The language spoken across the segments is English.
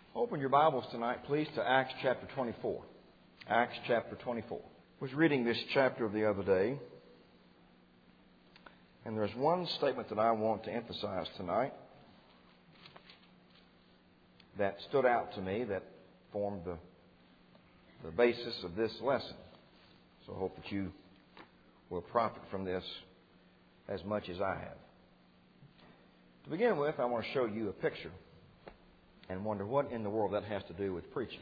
Open your Bibles tonight, please, to Acts chapter 24. Acts chapter 24. I was reading this chapter the other day, and there's one statement that I want to emphasize tonight that stood out to me, that formed the basis of this lesson. So I hope that you will profit from this as much as I have. To begin with, I want to show you a picture and wonder what in the world that has to do with preaching.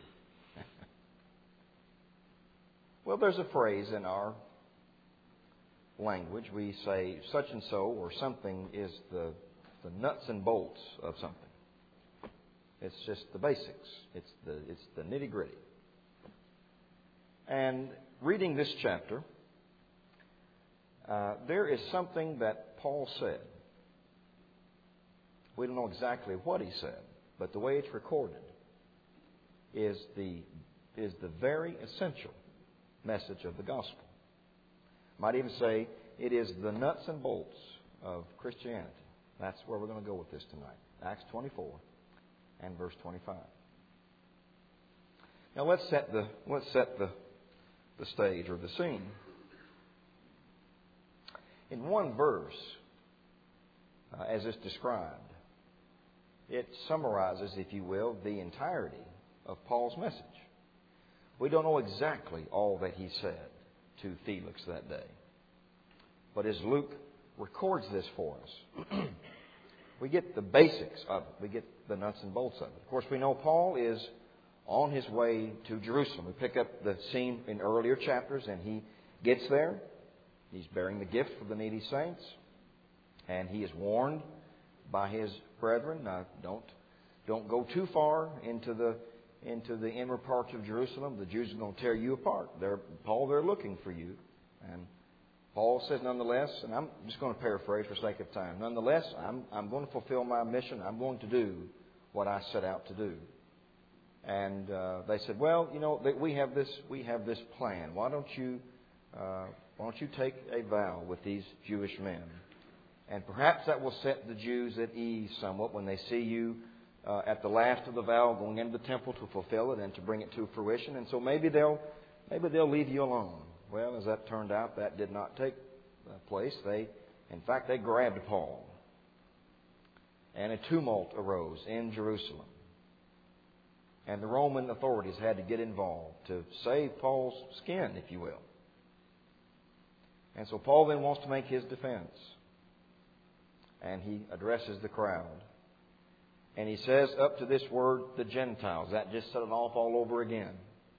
Well, there's a phrase in our language. We say such and so or something is the nuts and bolts of something. It's just the basics. It's the nitty-gritty. And reading this chapter, there is something that Paul said. We don't know exactly what he said, but the way it's recorded is the very essential message of the gospel. Might even say it is the nuts and bolts of Christianity. That's where we're going to go with this tonight. Acts 24 and verse 25. Now let's set the stage or the scene. In one verse, as it's described, it summarizes, if you will, the entirety of Paul's message. We don't know exactly all that he said to Felix that day. But as Luke records this for us, we get the basics of it. We get the nuts and bolts of it. Of course, we know Paul is on his way to Jerusalem. We pick up the scene in earlier chapters, and he gets there. He's bearing the gift for the needy saints, and he is warned by his brethren, don't go too far into the inward parts of Jerusalem. The Jews are going to tear you apart. They're looking for you. And Paul says, nonetheless, and I'm just going to paraphrase for sake of time. Nonetheless, I'm going to fulfill my mission. I'm going to do what I set out to do. And they said, well, we have this plan. Why don't you take a vow with these Jewish men? And perhaps that will set the Jews at ease somewhat when they see you at the last of the vow going into the temple to fulfill it and to bring it to fruition. And so maybe they'll leave you alone. Well, as that turned out, that did not take place. In fact, they grabbed Paul. And a tumult arose in Jerusalem. And the Roman authorities had to get involved to save Paul's skin, if you will. And so Paul then wants to make his defense. And he addresses the crowd. And he says, up to this word, the Gentiles. That just set it off all over again.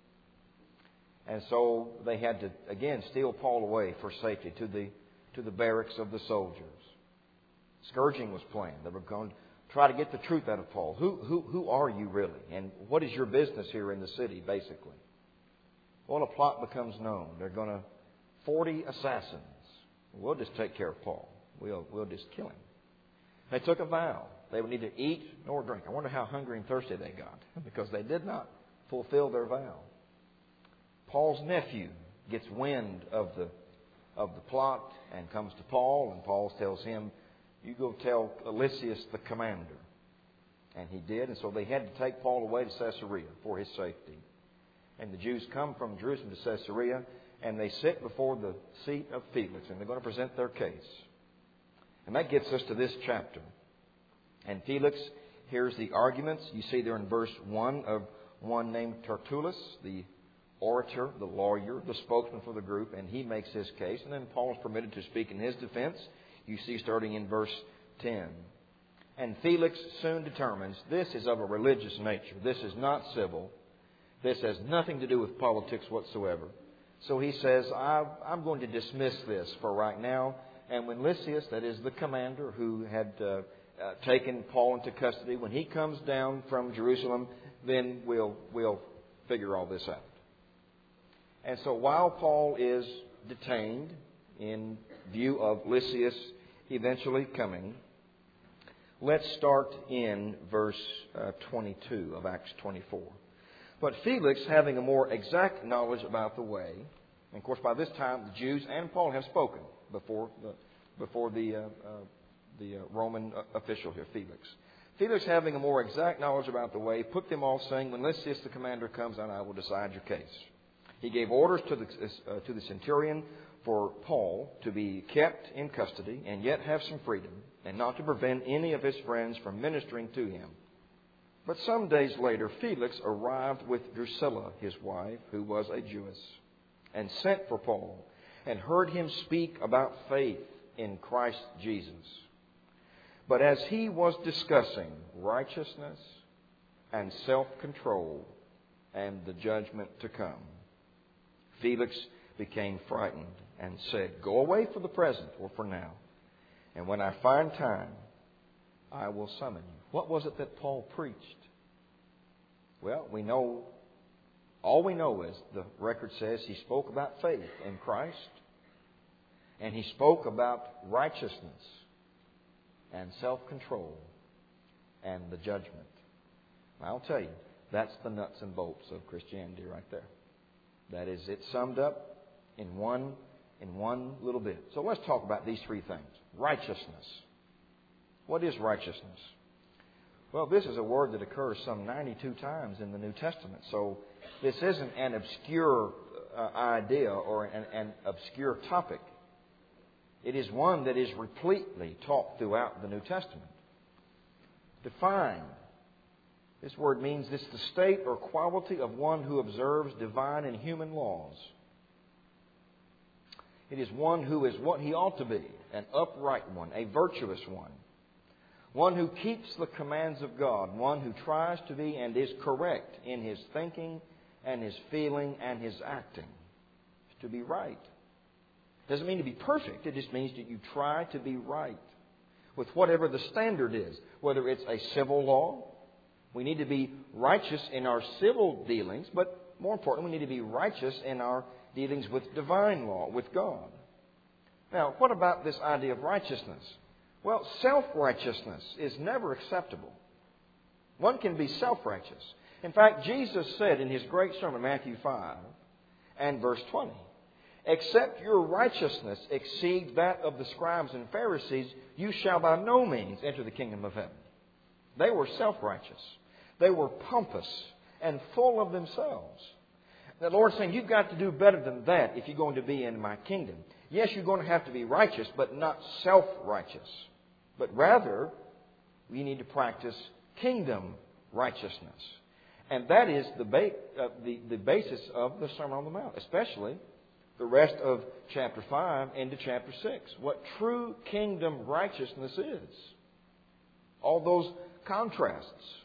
And so they had to, again, steal Paul away for safety to the barracks of the soldiers. Scourging was planned. They were going to try to get the truth out of Paul. Who are you really? And what is your business here in the city, basically? Well, a plot becomes known. They're going to 40 assassins. We'll just take care of Paul. We'll just kill him. They took a vow. They would neither eat nor drink. I wonder how hungry and thirsty they got, because they did not fulfill their vow. Paul's nephew gets wind of the plot and comes to Paul, and Paul tells him, you go tell Lysias the commander. And he did, and so they had to take Paul away to Caesarea for his safety. And the Jews come from Jerusalem to Caesarea, and they sit before the seat of Felix, and they're going to present their case. And that gets us to this chapter. And Felix hears the arguments. You see there in verse 1 of one named Tertullus, the orator, the lawyer, the spokesman for the group, and he makes his case. And then Paul is permitted to speak in his defense. You see starting in verse 10. And Felix soon determines this is of a religious nature. This is not civil. This has nothing to do with politics whatsoever. So he says, I'm going to dismiss this for right now. And when Lysias, that is the commander who had taken Paul into custody, when he comes down from Jerusalem, then we'll figure all this out. And so while Paul is detained in view of Lysias eventually coming, let's start in verse 22 of Acts 24. But Felix, having a more exact knowledge about the way, and of course by this time the Jews and Paul have spoken before the Roman official here, Felix. Felix, having a more exact knowledge about the way, put them all, saying, when Lysias the commander comes, and I will decide your case. He gave orders to the centurion for Paul to be kept in custody and yet have some freedom, and not to prevent any of his friends from ministering to him. But some days later, Felix arrived with Drusilla, his wife, who was a Jewess, and sent for Paul, and heard him speak about faith in Christ Jesus. But as he was discussing righteousness and self-control and the judgment to come, Felix became frightened and said, go away for the present, or for now, and when I find time, I will summon you. What was it that Paul preached? Well, all we know is the record says he spoke about faith in Christ, and he spoke about righteousness and self-control and the judgment. I'll tell you, that's the nuts and bolts of Christianity right there. That is, it's summed up in one little bit. So let's talk about these three things. Righteousness. What is righteousness? Well, this is a word that occurs some 92 times in the New Testament. So this isn't an obscure idea or an obscure topic. It is one that is repletely taught throughout the New Testament. Defined. This word means it's the state or quality of one who observes divine and human laws. It is one who is what he ought to be, an upright one, a virtuous one who keeps the commands of God, one who tries to be and is correct in his thinking and his feeling and his acting. To be right. Doesn't mean to be perfect. It just means that you try to be right with whatever the standard is. Whether it's a civil law, we need to be righteous in our civil dealings, but more importantly, we need to be righteous in our dealings with divine law, with God. Now, what about this idea of righteousness? Well, self-righteousness is never acceptable. One can be self-righteous. In fact, Jesus said in His great sermon, Matthew 5 and verse 20, except your righteousness exceeds that of the scribes and Pharisees, you shall by no means enter the kingdom of heaven. They were self-righteous. They were pompous and full of themselves. The Lord's saying, you've got to do better than that if you're going to be in my kingdom. Yes, you're going to have to be righteous, but not self-righteous. But rather, we need to practice kingdom righteousness. And that is the basis of the Sermon on the Mount, especially the rest of chapter 5 into chapter 6. What true kingdom righteousness is. All those contrasts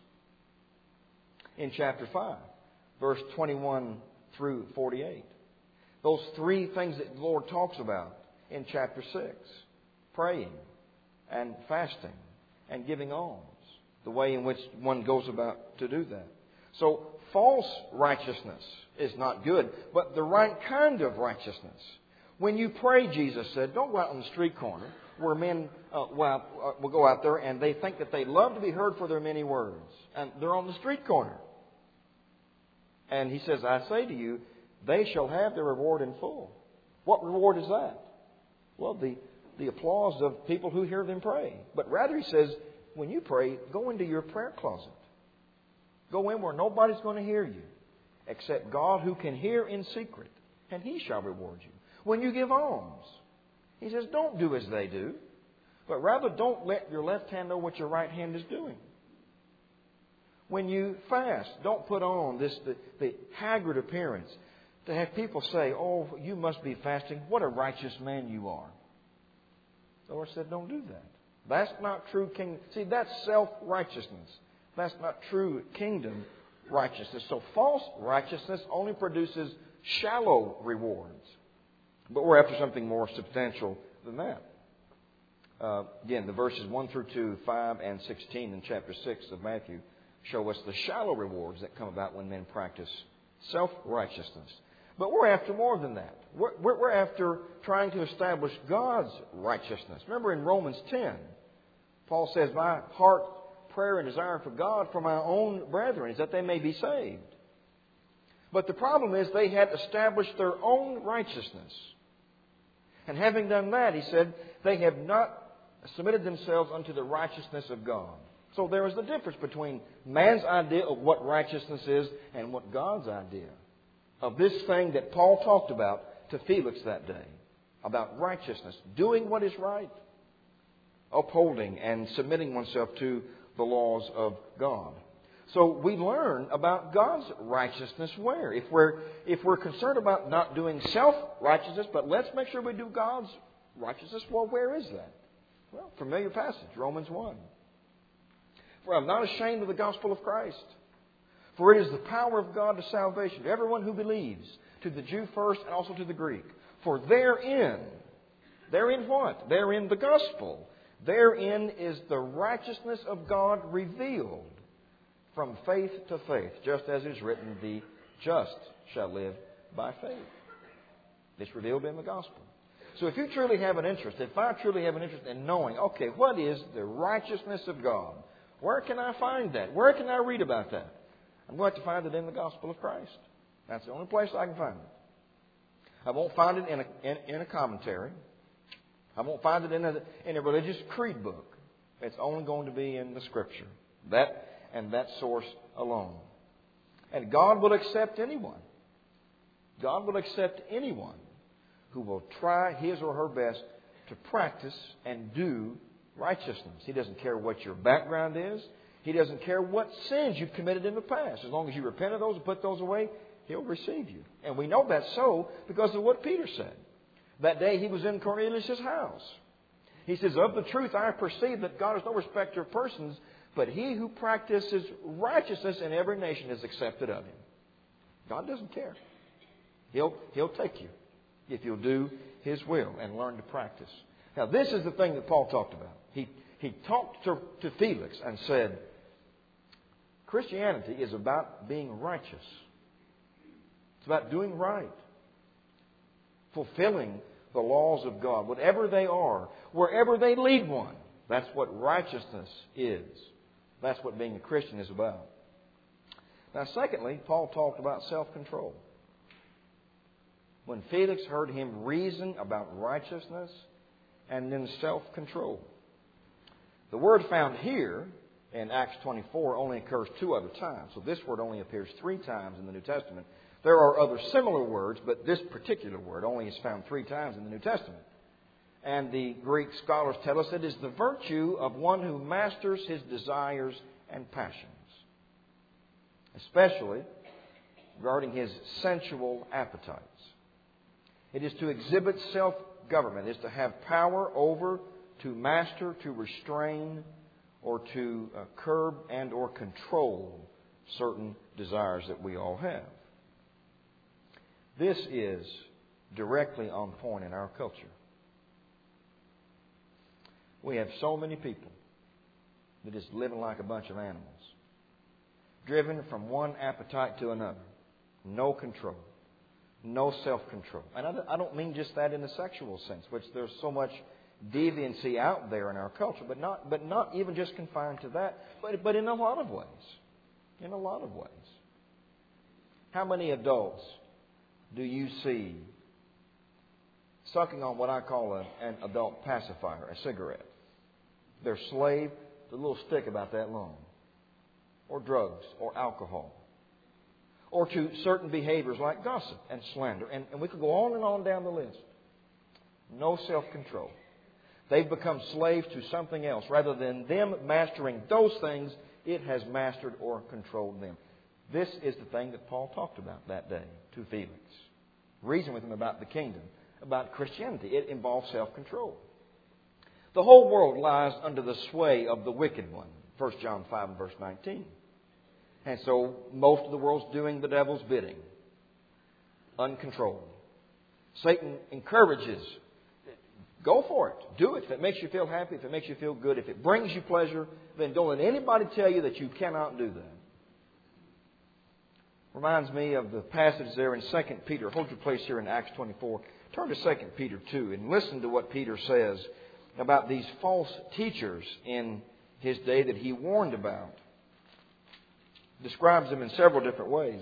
in chapter 5, verse 21 through 48. Those three things that the Lord talks about in chapter 6. Praying and fasting and giving alms. The way in which one goes about to do that. So false righteousness is not good, but the right kind of righteousness. When you pray, Jesus said, don't go out on the street corner where men will go out there and they think that they love to be heard for their many words. And they're on the street corner. And He says, I say to you, they shall have their reward in full. What reward is that? Well, the applause of people who hear them pray. But rather, He says, when you pray, go into your prayer closet. Go in where nobody's going to hear you except God who can hear in secret, and He shall reward you. When you give alms, He says, don't do as they do, but rather don't let your left hand know what your right hand is doing. When you fast, don't put on the haggard appearance to have people say, oh, you must be fasting. What a righteous man you are. The Lord said, don't do that. That's not true kingdom. See, that's self-righteousness. That's not true kingdom righteousness. So false righteousness only produces shallow rewards. But we're after something more substantial than that. Again, the verses 1 through 2, 5 and 16 in chapter 6 of Matthew show us the shallow rewards that come about when men practice self-righteousness. But we're after more than that. We're after trying to establish God's righteousness. Remember in Romans 10, Paul says, my heart, prayer, and desire for God, for my own brethren, is that they may be saved. But the problem is they had established their own righteousness. And having done that, he said, they have not submitted themselves unto the righteousness of God. So there is the difference between man's idea of what righteousness is and what God's idea of this thing that Paul talked about to Felix that day, about righteousness, doing what is right, upholding and submitting oneself to the laws of God. So we learn about God's righteousness where? If we're concerned about not doing self-righteousness, but let's make sure we do God's righteousness, well, where is that? Well, familiar passage, Romans 1. For I'm not ashamed of the gospel of Christ, for it is the power of God to salvation to everyone who believes, to the Jew first and also to the Greek. For therein what? Therein the gospel. Therein is the righteousness of God revealed from faith to faith, just as is written, the just shall live by faith. It's revealed in the gospel. So if you truly have an interest, if I truly have an interest in knowing, okay, what is the righteousness of God? Where can I find that? Where can I read about that? I'm going to find it in the gospel of Christ. That's the only place I can find it. I won't find it in a commentary. I won't find it in a religious creed book. It's only going to be in the Scripture. That source alone. And God will accept anyone. God will accept anyone who will try his or her best to practice and do righteousness. He doesn't care what your background is. He doesn't care what sins you've committed in the past. As long as you repent of those and put those away, He'll receive you. And we know that's so because of what Peter said. That day he was in Cornelius' house. He says, of the truth I perceive that God is no respecter of persons, but he who practices righteousness in every nation is accepted of Him. God doesn't care. He'll take you if you'll do His will and learn to practice. Now, this is the thing that Paul talked about. He talked to Felix and said, Christianity is about being righteous. It's about doing right. Fulfilling the laws of God, whatever they are, wherever they lead one. That's what righteousness is. That's what being a Christian is about. Now, secondly, Paul talked about self-control. When Felix heard him reason about righteousness and then self-control. The word found here in Acts 24 only occurs 2 other times. So this word only appears 3 times in the New Testament. There are other similar words, but this particular word only is found 3 times in the New Testament. And the Greek scholars tell us it is the virtue of one who masters his desires and passions, especially regarding his sensual appetites. It is to exhibit self-government. It is to have power over, to master, to restrain, or to curb and or control certain desires that we all have. This is directly on point in our culture. We have so many people that is living like a bunch of animals, driven from one appetite to another. No control. No self-control. And I don't mean just that in the sexual sense, which there's so much deviancy out there in our culture, but not even just confined to that, but in a lot of ways. In a lot of ways. How many adults do you see sucking on what I call an adult pacifier, a cigarette? They're slave to a little stick about that long. Or drugs, or alcohol. Or to certain behaviors like gossip and slander. And we could go on and on down the list. No self-control. They've become slaves to something else. Rather than them mastering those things, it has mastered or controlled them. This is the thing that Paul talked about that day to Felix. Reason with him about the kingdom, about Christianity. It involves self-control. The whole world lies under the sway of the wicked one. 1 John 5 and verse 19. And so most of the world's doing the devil's bidding. Uncontrolled. Satan encourages. Go for it. Do it. If it makes you feel happy, if it makes you feel good, if it brings you pleasure, then don't let anybody tell you that you cannot do that. Reminds me of the passage there in 2 Peter. Hold your place here in Acts 24. Turn to 2 Peter 2 and listen to what Peter says about these false teachers in his day that he warned about. Describes them in several different ways.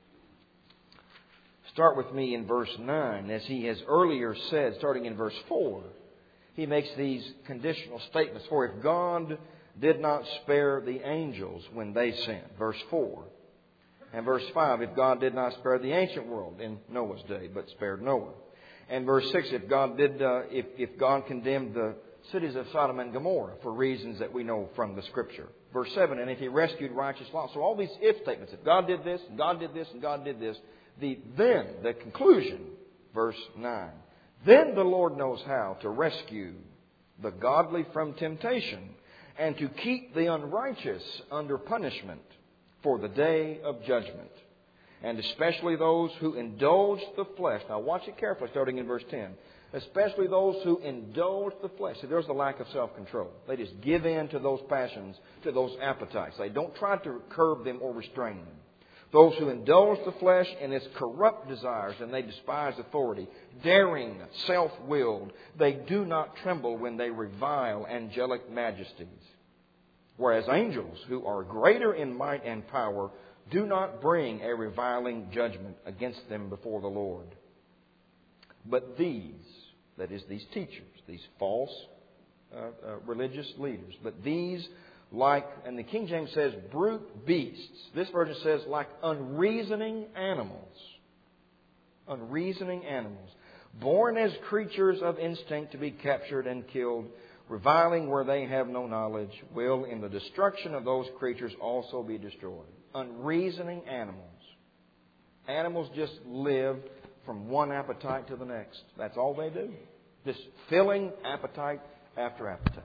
Start with me in verse 9. As he has earlier said, starting in verse 4, he makes these conditional statements. For if God did not spare the angels when they sinned. Verse 4. And verse 5, if God did not spare the ancient world in Noah's day, but spared Noah. And verse 6, if God condemned the cities of Sodom and Gomorrah for reasons that we know from the Scripture. Verse 7, and if He rescued righteous Lot. So all these if statements, if God did this, and God did this, and God did this, the conclusion, verse 9. Then the Lord knows how to rescue the godly from temptation and to keep the unrighteous under punishment for the day of judgment, and especially those who indulge the flesh. Now watch it carefully, starting in verse 10. Especially those who indulge the flesh. See, there's a lack of self-control. They just give in to those passions, to those appetites. They don't try to curb them or restrain them. Those who indulge the flesh in its corrupt desires, and they despise authority, daring, self-willed, they do not tremble when they revile angelic majesties. Whereas angels, who are greater in might and power, do not bring a reviling judgment against them before the Lord. But these, that is, these teachers, these false religious leaders, but these, like, and the King James says, brute beasts. This version says, like unreasoning animals. Unreasoning animals. Born as creatures of instinct to be captured and killed, reviling where they have no knowledge, will in the destruction of those creatures also be destroyed. Unreasoning animals. Animals just live from one appetite to the next. That's all they do. Just filling appetite after appetite.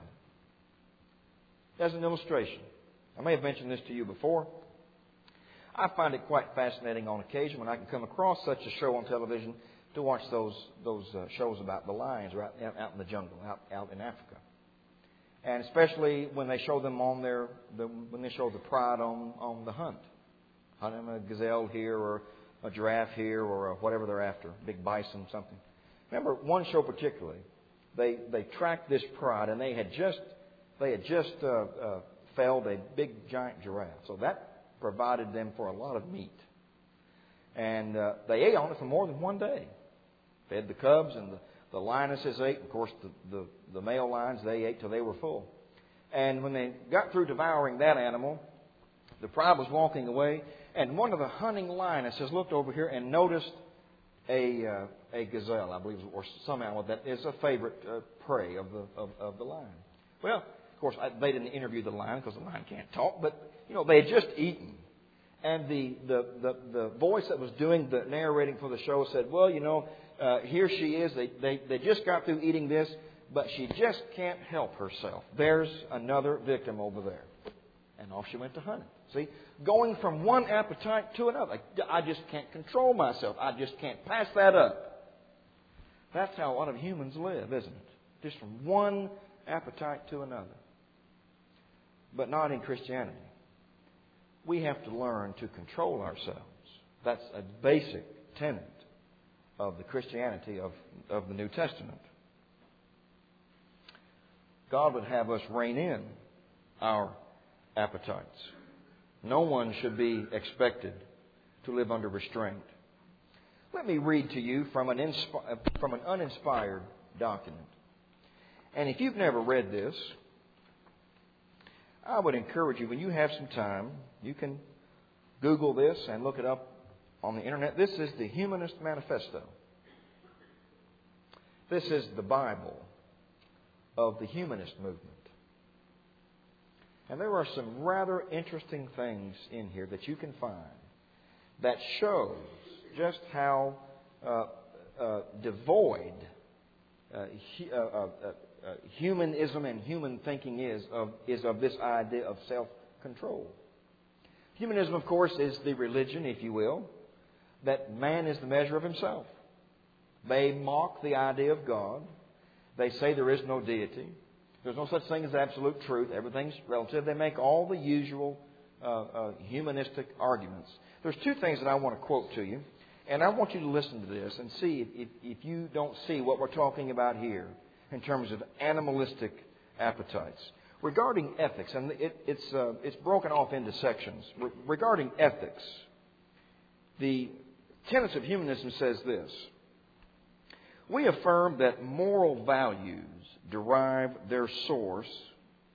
As an illustration, I may have mentioned this to you before. I find it quite fascinating on occasion when I can come across such a show on television to watch those shows about the lions out in the jungle, out in Africa. And especially when they show them on when they show the pride on the hunt. Hunting a gazelle here or a giraffe here or whatever they're after, big bison, something. Remember one show particularly, they tracked this pride and they had just felled a big giant giraffe. So that provided them for a lot of meat. And they ate on it for more than one day. Fed the cubs and the lionesses ate. Of course, the male lions, they ate till they were full. And when they got through devouring that animal, the pride was walking away. And one of the hunting lionesses looked over here and noticed a gazelle, I believe, or some animal that is a favorite prey of the lion. Well, of course, they didn't interview the lion because the lion can't talk, but they had just eaten. And the voice that was doing the narrating for the show said, well, here she is. They just got through eating this, but she just can't help herself. There's another victim over there. And off she went to hunt it. See, going from one appetite to another. I just can't control myself. I just can't pass that up. That's how a lot of humans live, isn't it? Just from one appetite to another. But not in Christianity. We have to learn to control ourselves. That's a basic tenet of the Christianity of the New Testament. God would have us rein in our appetites. No one should be expected to live under restraint. Let me read to you from an uninspired document. And if you've never read this, I would encourage you, when you have some time, you can Google this and look it up on the internet. This is the Humanist Manifesto. This is the Bible of the humanist movement. And there are some rather interesting things in here that you can find that shows just how devoid humanism and human thinking is of this idea of self-control. Humanism, of course, is the religion, if you will, that man is the measure of himself. They mock the idea of God. They say there is no deity. There's no such thing as absolute truth. Everything's relative. They make all the usual humanistic arguments. There's two things that I want to quote to you. And I want you to listen to this and see if you don't see what we're talking about here in terms of animalistic appetites. Regarding ethics, and it's broken off into sections. Regarding ethics, the tenets of humanism says this. We affirm that moral values derive their source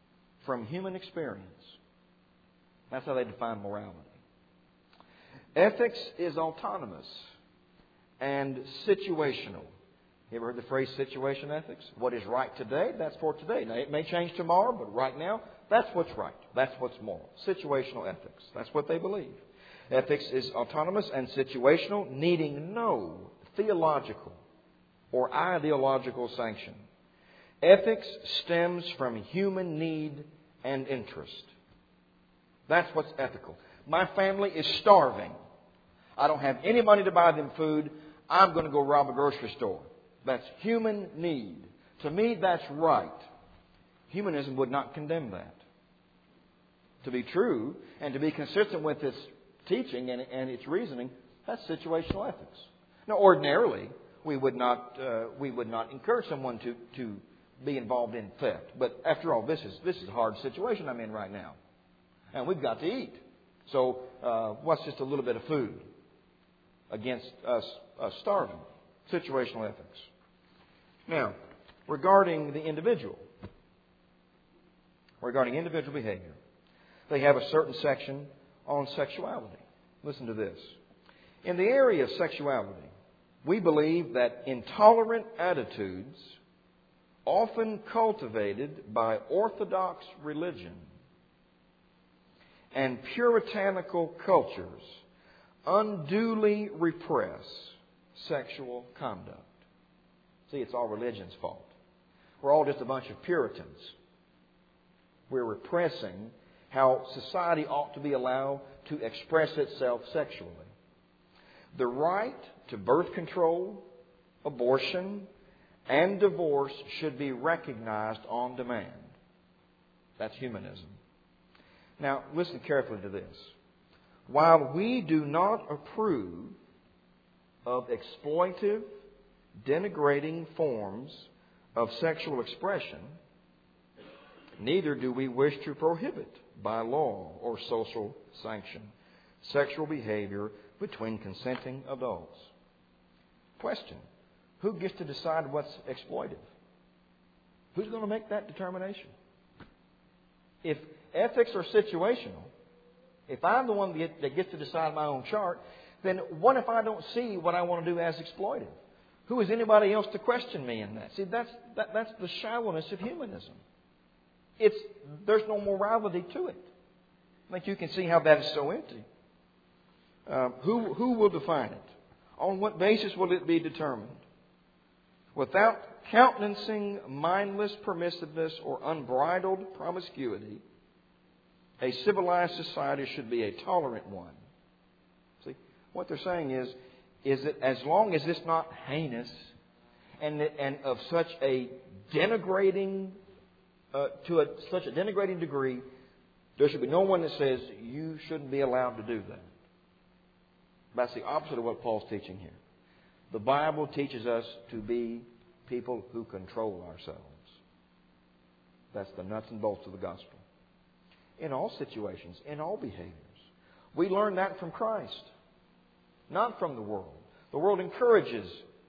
from human experience. That's how they define morality. Ethics is autonomous and situational. You ever heard the phrase situation ethics? What is right today, that's for today. Now, it may change tomorrow, but right now, that's what's right. That's what's moral. Situational ethics. That's what they believe. Ethics is autonomous and situational, needing no theological or ideological sanction. Ethics stems from human need and interest. That's what's ethical. My family is starving. I don't have any money to buy them food. I'm going to go rob a grocery store. That's human need. To me, that's right. Humanism would not condemn that. To be true and to be consistent with its teaching and its reasoning, that's situational ethics. Now, ordinarily, we would not encourage someone to be involved in theft. But after all, this is a hard situation I'm in right now, and we've got to eat. So, what's just a little bit of food against us starving? Situational ethics. Now, regarding the individual, regarding individual behavior, they have a certain section on sexuality. Listen to this. In the area of sexuality, we believe that intolerant attitudes, often cultivated by orthodox religion and puritanical cultures, unduly repress sexual conduct. See, it's all religion's fault. We're all just a bunch of Puritans. We're repressing how society ought to be allowed to express itself sexually. The right to birth control, abortion, and divorce should be recognized on demand. That's humanism. Now, listen carefully to this. While we do not approve of exploitive, denigrating forms of sexual expression, neither do we wish to prohibit by law or social sanction sexual behavior between consenting adults. Question: who gets to decide what's exploitive? Who's going to make that determination? If ethics are situational, if I'm the one that gets to decide my own chart, then what if I don't see what I want to do as exploitive? Who is anybody else to question me in that? See, that's the shallowness of humanism. There's no morality to it. I think you can see how that is so empty. Who will define it? On what basis will it be determined? Without countenancing mindless permissiveness or unbridled promiscuity, a civilized society should be a tolerant one. See, what they're saying is that as long as it's not heinous and of such a denigrating such a denigrating degree, there should be no one that says you shouldn't be allowed to do that. That's the opposite of what Paul's teaching here. The Bible teaches us to be people who control ourselves. That's the nuts and bolts of the gospel. In all situations, in all behaviors. We learn that from Christ, not from the world. The world encourages,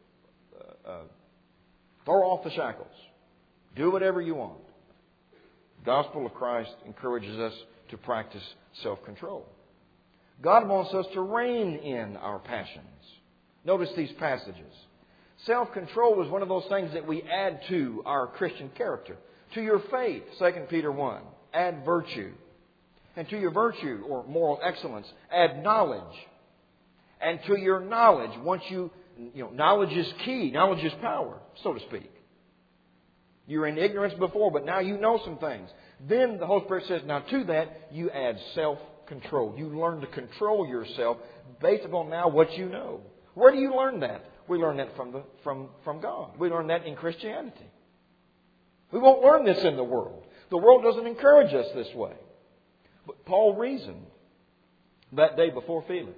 throw off the shackles. Do whatever you want. The gospel of Christ encourages us to practice self-control. God wants us to rein in our passions. Notice these passages. Self-control is one of those things that we add to our Christian character. To your faith, 2 Peter 1, add virtue. And to your virtue, or moral excellence, add knowledge. And to your knowledge, knowledge is key, knowledge is power, so to speak. You were in ignorance before, but now you know some things. Then the Holy Spirit says, now to that, you add self-control. You learn to control yourself based upon now what you know. Where do you learn that? We learn that from God. We learn that in Christianity. We won't learn this in the world. The world doesn't encourage us this way. But Paul reasoned that day before Felix.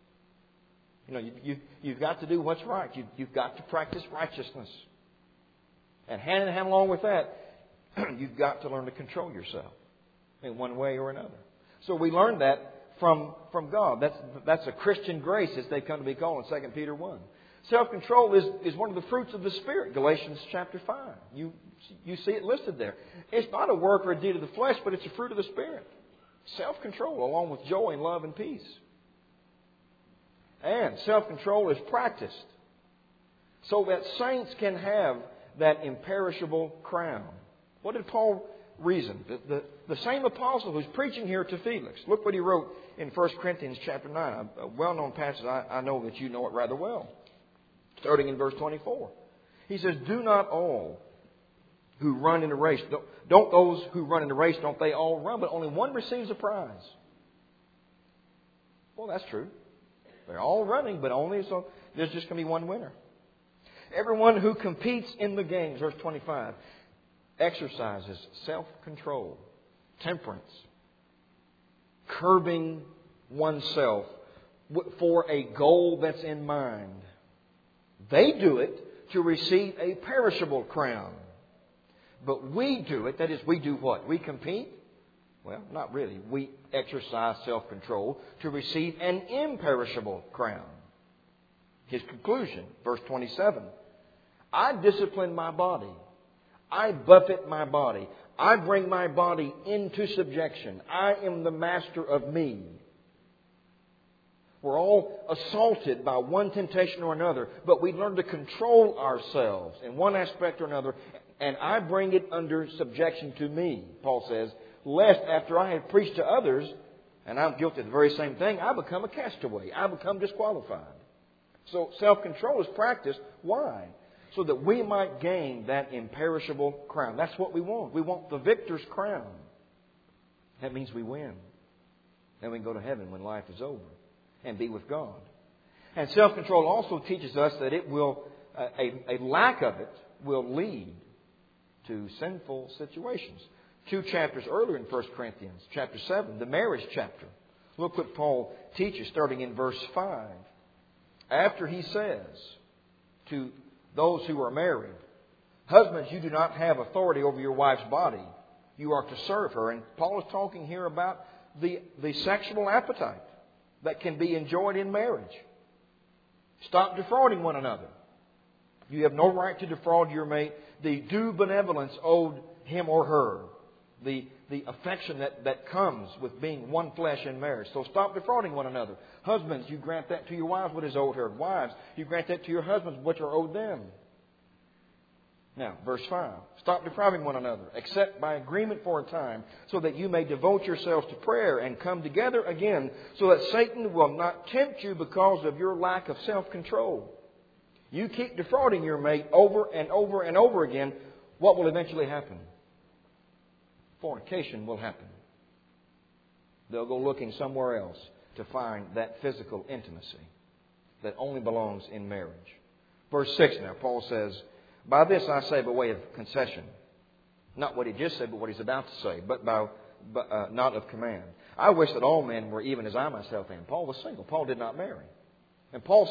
You've got to do what's right. You've got to practice righteousness. And hand in hand along with that, you've got to learn to control yourself in one way or another. So we learn that from God. That's a Christian grace as they've come to be called in 2 Peter 1. Self-control is one of the fruits of the Spirit, Galatians chapter 5. You You see it listed there. It's not a work or a deed of the flesh, but it's a fruit of the Spirit. Self-control along with joy and love and peace. And self-control is practiced so that saints can have that imperishable crown. What did Paul reason? The same apostle who's preaching here to Felix. Look what he wrote in 1 Corinthians chapter 9. A well-known passage. I know that you know it rather well. Starting in verse 24. He says, do not all who run in a race, don't those who run in a race, don't they all run? But only one receives a prize. Well, that's true. They're all running, but so there's just going to be one winner. Everyone who competes in the games, verse 25, exercises self-control, temperance, curbing oneself for a goal that's in mind. They do it to receive a perishable crown. But we do it, that is, we do what? We compete? Well, not really. We exercise self-control to receive an imperishable crown. His conclusion, verse 27. I discipline my body. I buffet my body. I bring my body into subjection. I am the master of me. We're all assaulted by one temptation or another, but we learn to control ourselves in one aspect or another, and I bring it under subjection to me, Paul says, lest after I have preached to others, and I'm guilty of the very same thing, I become a castaway. I become disqualified. So self-control is practiced. Why? So that we might gain that imperishable crown. That's what we want. We want the victor's crown. That means we win. Then we can go to heaven when life is over and be with God. And self-control also teaches us that it will, a lack of it will lead to sinful situations. 2 chapters earlier in 1 Corinthians, chapter 7, the marriage chapter. Look what Paul teaches starting in verse 5. After he says to those who are married, husbands, you do not have authority over your wife's body. You are to serve her. And Paul is talking here about the sexual appetite that can be enjoyed in marriage. Stop defrauding one another. You have no right to defraud your mate. The due benevolence owed him or her. The affection that comes with being one flesh in marriage. So stop defrauding one another. Husbands, you grant that to your wives what is owed her. Wives, you grant that to your husbands what are owed them. Now, verse 5. Stop depriving one another, except by agreement for a time, so that you may devote yourselves to prayer and come together again, so that Satan will not tempt you because of your lack of self-control. You keep defrauding your mate over and over and over again, what will eventually happen? Fornication will happen. They'll go looking somewhere else to find that physical intimacy that only belongs in marriage. Verse 6 now, Paul says, by this I say by way of concession. Not what he just said, but what he's about to say, but not of command. I wish that all men were even as I myself am. Paul was single. Paul did not marry. And Paul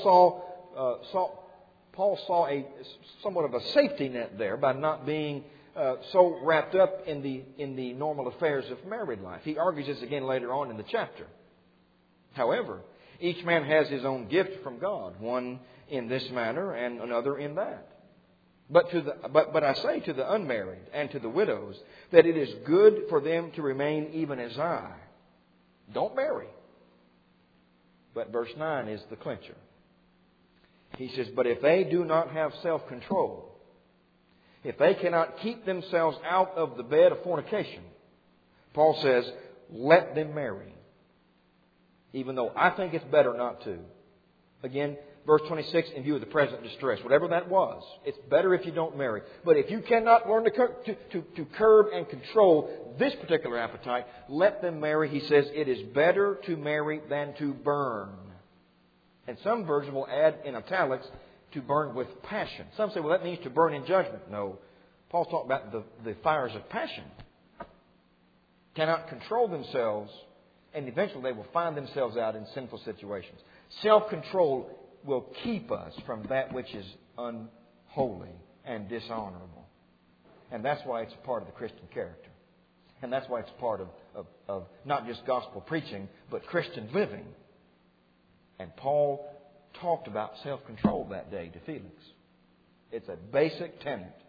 saw a somewhat of a safety net there by not being so wrapped up in the normal affairs of married life. He argues this again later on in the chapter. However, each man has his own gift from God, one in this manner and another in that. But I say to the unmarried and to the widows that it is good for them to remain even as I. Don't marry. But verse 9 is the clincher. He says, but if they do not have self-control, if they cannot keep themselves out of the bed of fornication, Paul says, let them marry. Even though I think it's better not to. Again, verse 26, in view of the present distress, whatever that was, it's better if you don't marry. But if you cannot learn to curb and control this particular appetite, let them marry. He says, it is better to marry than to burn. And some versions will add in italics, to burn with passion. Some say, well, that means to burn in judgment. No. Paul's talking about the fires of passion. Cannot control themselves, and eventually they will find themselves out in sinful situations. Self-control will keep us from that which is unholy and dishonorable. And that's why it's a part of the Christian character. And that's why it's part of not just gospel preaching, but Christian living. And Paul talked about self-control that day to Felix. It's a basic tenet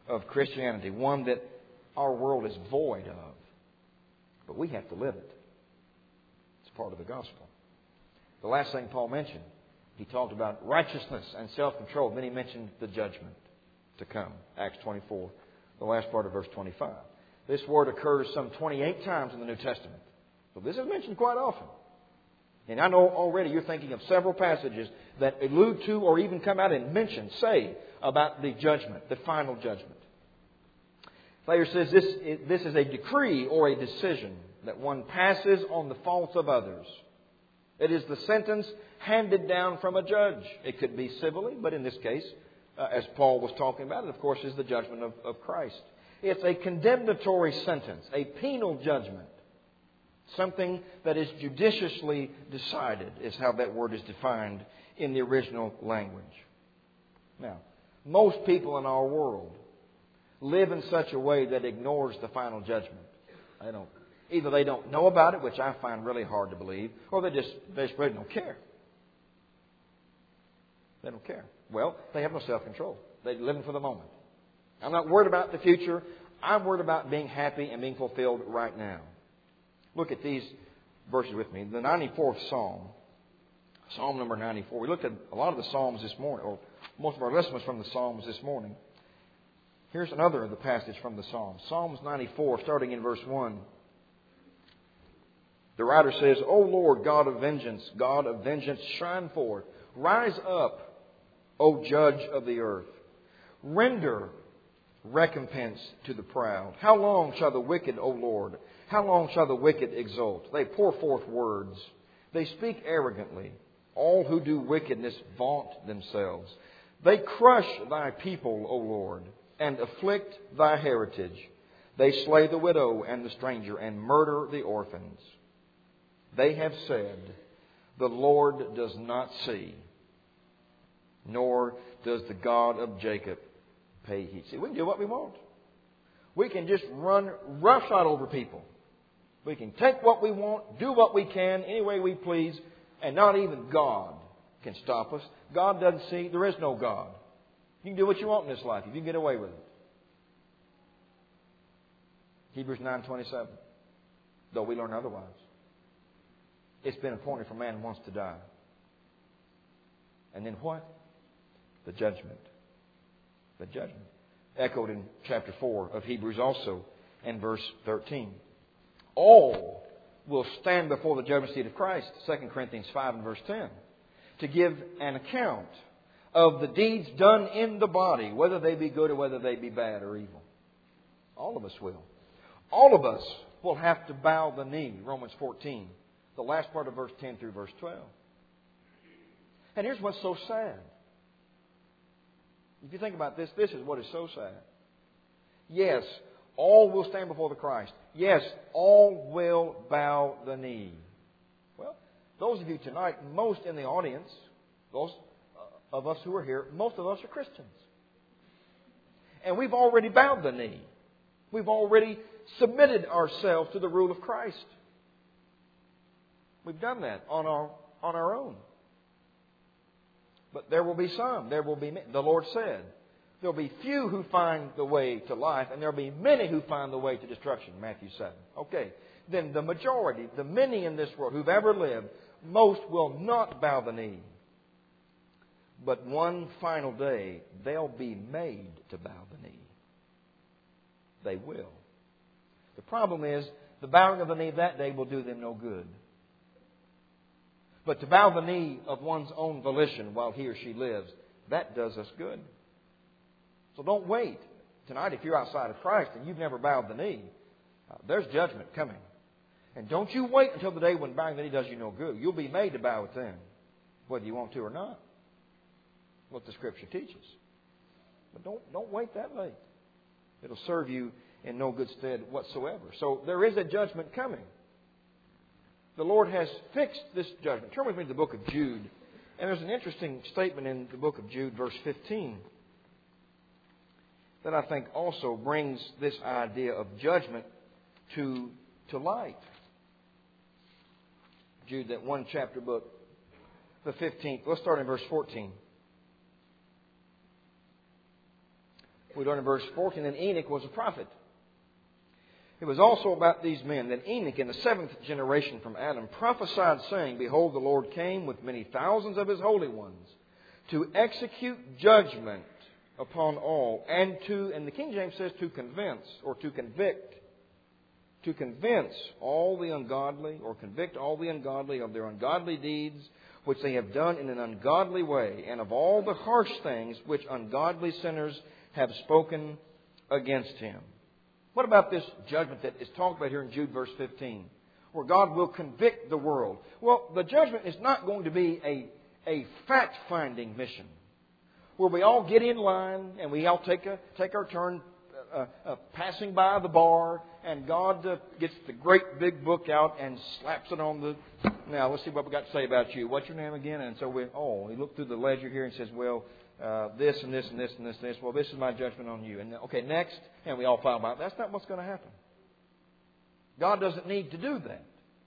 of Christianity, one that our world is void of. But we have to live it. It's part of the gospel. The last thing Paul mentioned, he talked about righteousness and self-control. Then he mentioned the judgment to come. Acts 24, the last part of verse 25. This word occurs some 28 times in the New Testament. So this is mentioned quite often. And I know already you're thinking of several passages that allude to or even come out and mention, say, about the judgment, the final judgment. Thayer says this is a decree or a decision that one passes on the faults of others. It is the sentence handed down from a judge. It could be civilly, but in this case, as Paul was talking about, it of course is the judgment of Christ. It's a condemnatory sentence, a penal judgment. Something that is judiciously decided is how that word is defined in the original language. Now, most people in our world live in such a way that ignores the final judgment. Either they don't know about it, which I find really hard to believe, or they just really don't care. They don't care. Well, they have no self-control. They're living for the moment. I'm not worried about the future. I'm worried about being happy and being fulfilled right now. Look at these verses with me. The 94th Psalm, Psalm number 94. We looked at a lot of the Psalms this morning, or most of our lesson was from the Psalms this morning. Here's another of the passage from the Psalms. Psalms 94, starting in verse 1. The writer says, O Lord, God of vengeance, shine forth. Rise up, O Judge of the earth. Render recompense to the proud. How long shall the wicked, O Lord, how long shall the wicked exult? They pour forth words. They speak arrogantly. All who do wickedness vaunt themselves. They crush thy people, O Lord, and afflict thy heritage. They slay the widow and the stranger and murder the orphans. They have said, the Lord does not see, nor does the God of Jacob pay heed. See, we can do what we want. We can just run roughshod over people. We can take what we want, do what we can, any way we please, and not even God can stop us. God doesn't see. There is no God. You can do what you want in this life if you can get away with it. Hebrews 9:27. Though we learn otherwise. It's been appointed for man once to die. And then what? The judgment. The judgment. Echoed in chapter 4 of Hebrews also and verse 13. All will stand before the judgment seat of Christ, 2 Corinthians 5 and verse 10, to give an account of the deeds done in the body, whether they be good or whether they be bad or evil. All of us will. All of us will have to bow the knee, Romans 14, the last part of verse 10 through verse 12. And here's what's so sad. If you think about this, this is what is so sad. Yes, all will stand before the Christ. Yes, all will bow the knee. Well, those of you tonight, most in the audience, those of us who are here, most of us are Christians. And we've already bowed the knee. We've already submitted ourselves to the rule of Christ. We've done that on our own. But there will be some. There will be, the Lord said, there will be few who find the way to life, and there will be many who find the way to destruction. Matthew 7. Okay. Then the majority, the many in this world who've ever lived, most will not bow the knee. But one final day, they'll be made to bow the knee. They will. The problem is, the bowing of the knee that day will do them no good. But to bow the knee of one's own volition while he or she lives, that does us good. So don't wait. Tonight, if you're outside of Christ and you've never bowed the knee, there's judgment coming. And don't you wait until the day when bowing the knee does you no good. You'll be made to bow it then, whether you want to or not. What the Scripture teaches. But don't wait that late. It'll serve you in no good stead whatsoever. So there is a judgment coming. The Lord has fixed this judgment. Turn with me to the book of Jude. And there's an interesting statement in the book of Jude, verse 15, that I think also brings this idea of judgment to light. Jude, that one chapter book, the 15th. Let's start in verse 14. We learn in verse 14 that Enoch was a prophet. It was also about these men that Enoch, in the 7th generation from Adam, prophesied, saying, Behold, the Lord came with many thousands of His holy ones to execute judgment upon all, and the King James says to convince or to convict. To convince all the ungodly or convict all the ungodly of their ungodly deeds which they have done in an ungodly way, and of all the harsh things which ungodly sinners have spoken against Him. What about this judgment that is talked about here in Jude verse 15, where God will convict the world? Well, the judgment is not going to be a fact-finding mission, where we all get in line and we all take our turn passing by the bar, and God gets the great big book out and slaps it on the... Now, let's see what we've got to say about you. What's your name again? And so he looked through the ledger here and says, well, this and this and this and this and this. Well, this is my judgment on you. And okay, next. And we all file by. That's not what's going to happen. God doesn't need to do that.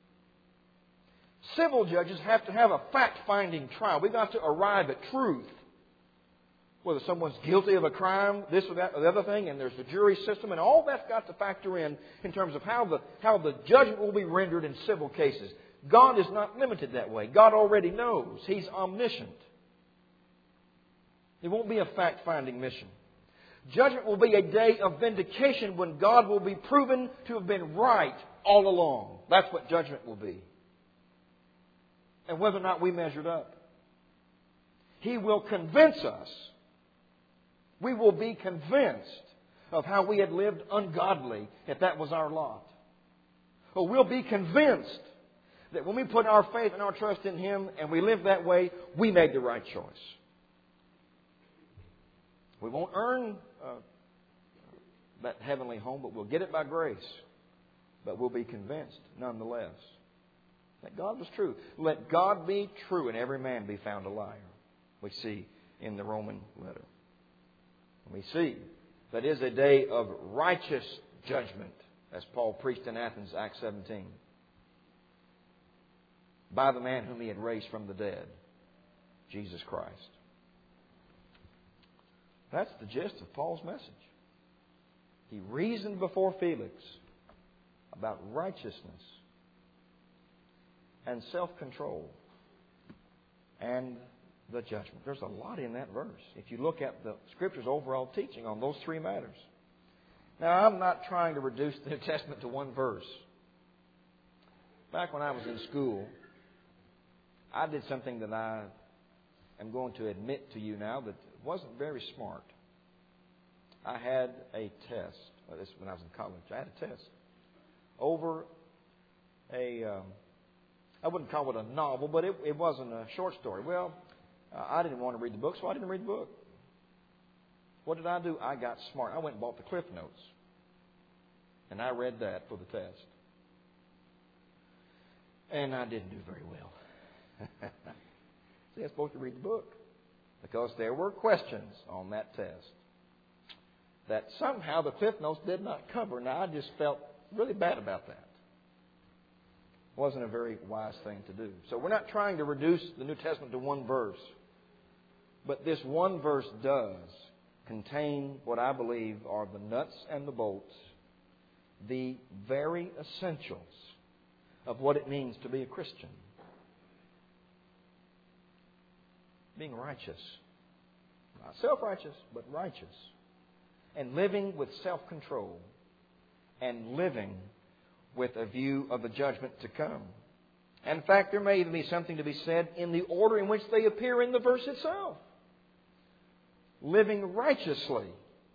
Civil judges have to have a fact-finding trial. We've got to arrive at truth. Whether someone's guilty of a crime, this or that or the other thing, and there's the jury system, and all that's got to factor in terms of how the judgment will be rendered in civil cases. God is not limited that way. God already knows. He's omniscient. It won't be a fact-finding mission. Judgment will be a day of vindication when God will be proven to have been right all along. That's what judgment will be. And whether or not we measured up. He will convince us. We will be convinced of how we had lived ungodly if that was our lot. Or we'll be convinced that when we put our faith and our trust in Him and we live that way, we made the right choice. We won't earn that heavenly home, but we'll get it by grace. But we'll be convinced nonetheless that God was true. Let God be true and every man be found a liar, we see in the Roman letter. We see that is a day of righteous judgment, as Paul preached in Athens, Acts 17, by the man whom He had raised from the dead, Jesus Christ. That's the gist of Paul's message. He reasoned before Felix about righteousness and self-control and the judgment. There's a lot in that verse if you look at the Scripture's overall teaching on those three matters. Now, I'm not trying to reduce the New Testament to one verse. Back when I was in school, I did something that I am going to admit to you now that wasn't very smart. I had a test. Well, this was when I was in college. I had a test over I wouldn't call it a novel, but it wasn't a short story. Well, I didn't want to read the book, so I didn't read the book. What did I do? I got smart. I went and bought the Cliff Notes. And I read that for the test. And I didn't do very well. See, I'm supposed to read the book. Because there were questions on that test that somehow the Cliff Notes did not cover. Now, I just felt really bad about that. It wasn't a very wise thing to do. So we're not trying to reduce the New Testament to one verse. But this one verse does contain what I believe are the nuts and the bolts, the very essentials of what it means to be a Christian. Being righteous. Not self-righteous, but righteous. And living with self-control. And living with a view of the judgment to come. And in fact, there may even be something to be said in the order in which they appear in the verse itself. Living righteously.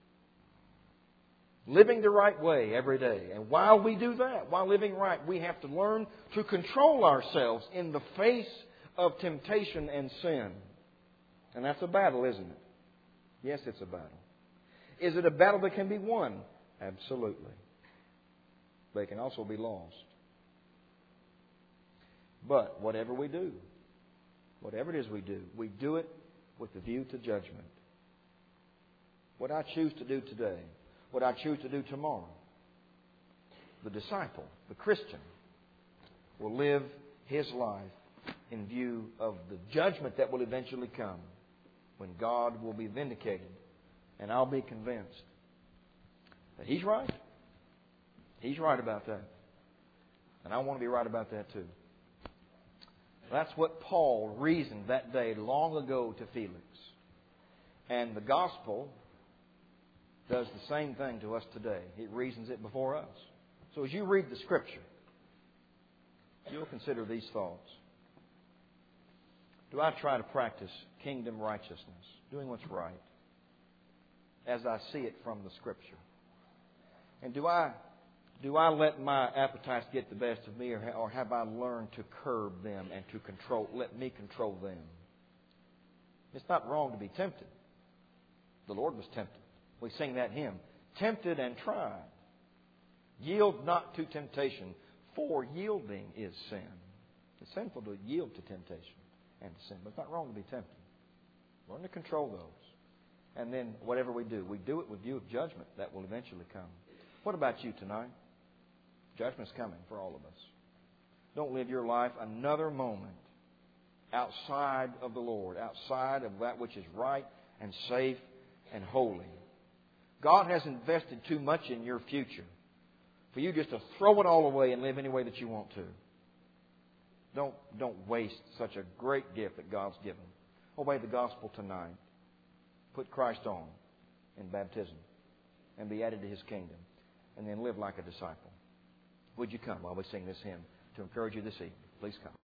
Living the right way every day. And while we do that, while living right, we have to learn to control ourselves in the face of temptation and sin. And that's a battle, isn't it? Yes, it's a battle. Is it a battle that can be won? Absolutely. But it can also be lost. But whatever we do, whatever it is we do it with a view to judgment. What I choose to do today, what I choose to do tomorrow, the disciple, the Christian, will live his life in view of the judgment that will eventually come when God will be vindicated And I'll be convinced that He's right. He's right about that. And I want to be right about that too. That's what Paul reasoned that day long ago to Felix. And the gospel does the same thing to us today. It reasons it before us. So as you read the Scripture, you'll consider these thoughts. Do I try to practice kingdom righteousness, doing what's right, as I see it from the Scripture? And do I let my appetites get the best of me, or have I learned to curb them and to let me control them? It's not wrong to be tempted. The Lord was tempted. We sing that hymn, tempted and tried. Yield not to temptation, for yielding is sin. It's sinful to yield to temptation and to sin, but it's not wrong to be tempted. Learn to control those. And then whatever we do it with view of judgment that will eventually come. What about you tonight? Judgment's coming for all of us. Don't live your life another moment outside of the Lord, outside of that which is right and safe and holy. God has invested too much in your future for you just to throw it all away and live any way that you want to. Don't waste such a great gift that God's given. Obey the gospel tonight. Put Christ on in baptism and be added to His kingdom. And then live like a disciple. Would you come while we sing this hymn to encourage you this evening? Please come.